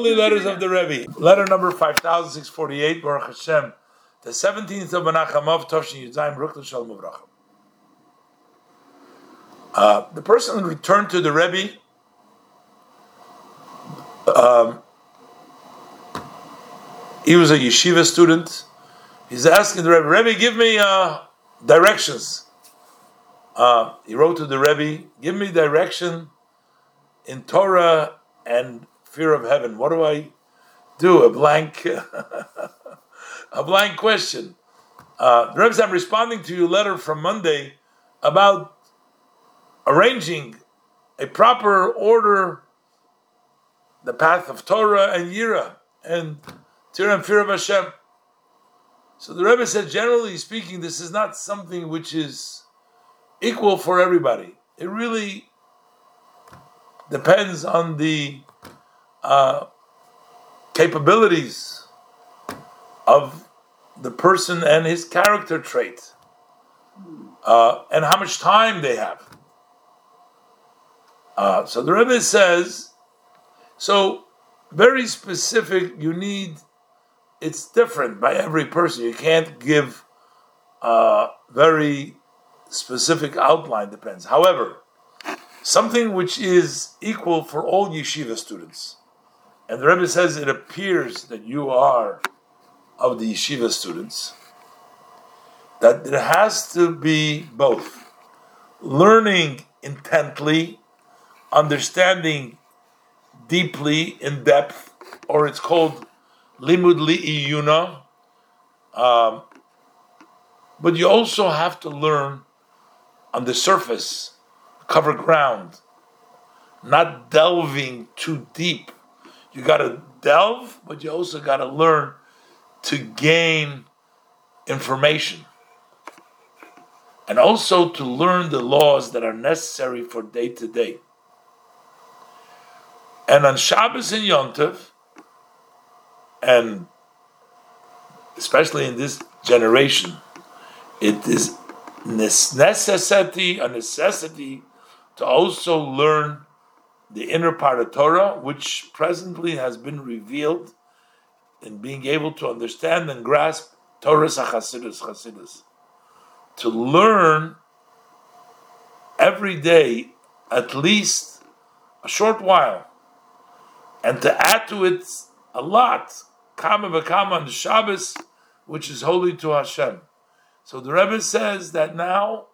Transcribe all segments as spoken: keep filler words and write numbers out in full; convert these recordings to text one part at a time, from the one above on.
Holy Letters of the Rebbe. Letter number five thousand six hundred forty-eight, Baruch Hashem, the seventeenth of Menachemov, Tovshin Yudzaim, Brooklyn Shalom Uvracha. Uh, the person returned to the Rebbe. Um, he was a yeshiva student. He's asking the Rebbe, Rebbe, give me uh, directions. Uh, he wrote to the Rebbe, give me direction in Torah and fear of heaven. What do I do? A blank, a blank question. Uh, the Rebbe said, I'm responding to your letter from Monday about arranging a proper order, the path of Torah and Yira and Torah and fear of Hashem. So the Rebbe said, generally speaking, this is not something which is equal for everybody. It really depends on the uh, capabilities of the person and his character trait, uh, and how much time they have. Uh, so the Rebbe says, so very specific, you need, it's different by every person. You can't give a very specific outline, depends. However, something which is equal for all yeshiva students, and the Rebbe says it appears that you are of the yeshiva students, that there has to be both learning intently, understanding deeply, in depth, or it's called limud li'iyuna. Um, but you also have to learn on the surface, cover ground, not delving too deep. You got to delve, but you also got to learn to gain information. And also to learn the laws that are necessary for day to day. And on Shabbos and Yom Tov, and especially in this generation, it is necessity, a necessity to also learn the inner part of Torah, which presently has been revealed in being able to understand and grasp Torah's Chassidus, Chassidus. To learn every day, at least a short while, and to add to it a lot, kama v'kama on the Shabbos, which is holy to Hashem. So the Rebbe says that now,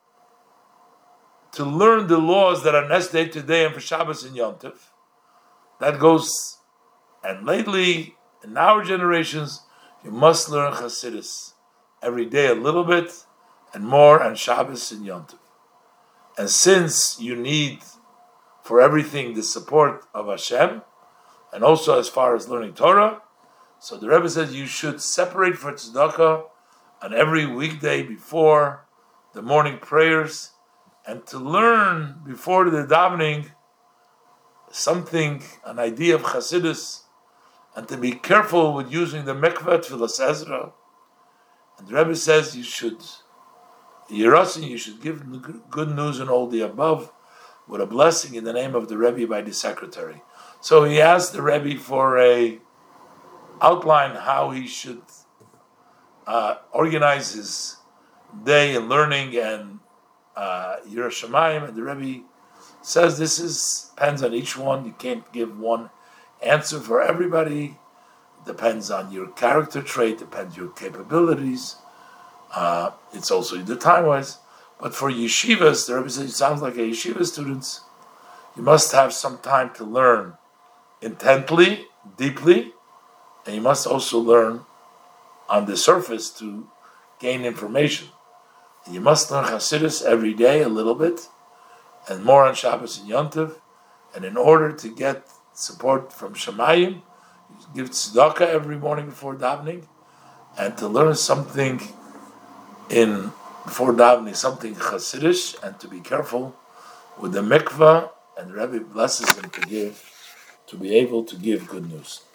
to learn the laws that are necessary today and for Shabbos and Yom Tov, that goes, and lately, in our generations, you must learn Chassidus every day a little bit, and more on Shabbos and Yom Tov. And since you need for everything the support of Hashem, and also as far as learning Torah, so the Rebbe says you should separate for tzedakah on every weekday before the morning prayers, and to learn before the davening something, an idea of Chassidus, and to be careful with using the mikveh Tfilas Ezra. And the Rebbe says you should, Yerasin, you should give good news and all the above with a blessing in the name of the Rebbe by the secretary. So he asked the Rebbe for a outline how he should uh, organize his day in learning and uh, Yiras Shamayim, and the Rebbe says this is depends on each one. You can't give one answer for everybody. It depends on your character trait, depends on your capabilities. Uh, it's also the time-wise. But for yeshivas, the Rebbe says it sounds like a yeshiva students. You must have some time to learn intently, deeply, and you must also learn on the surface to gain information. And you must learn Chassidus every day a little bit, and more on Shabbos and Yom Tov. And in order to get support from Shamayim, you give tzedakah every morning before davening, and to learn something in before davening, something Chassidish, and to be careful with the mikvah, and the Rebbe blesses him to give, to be able to give good news.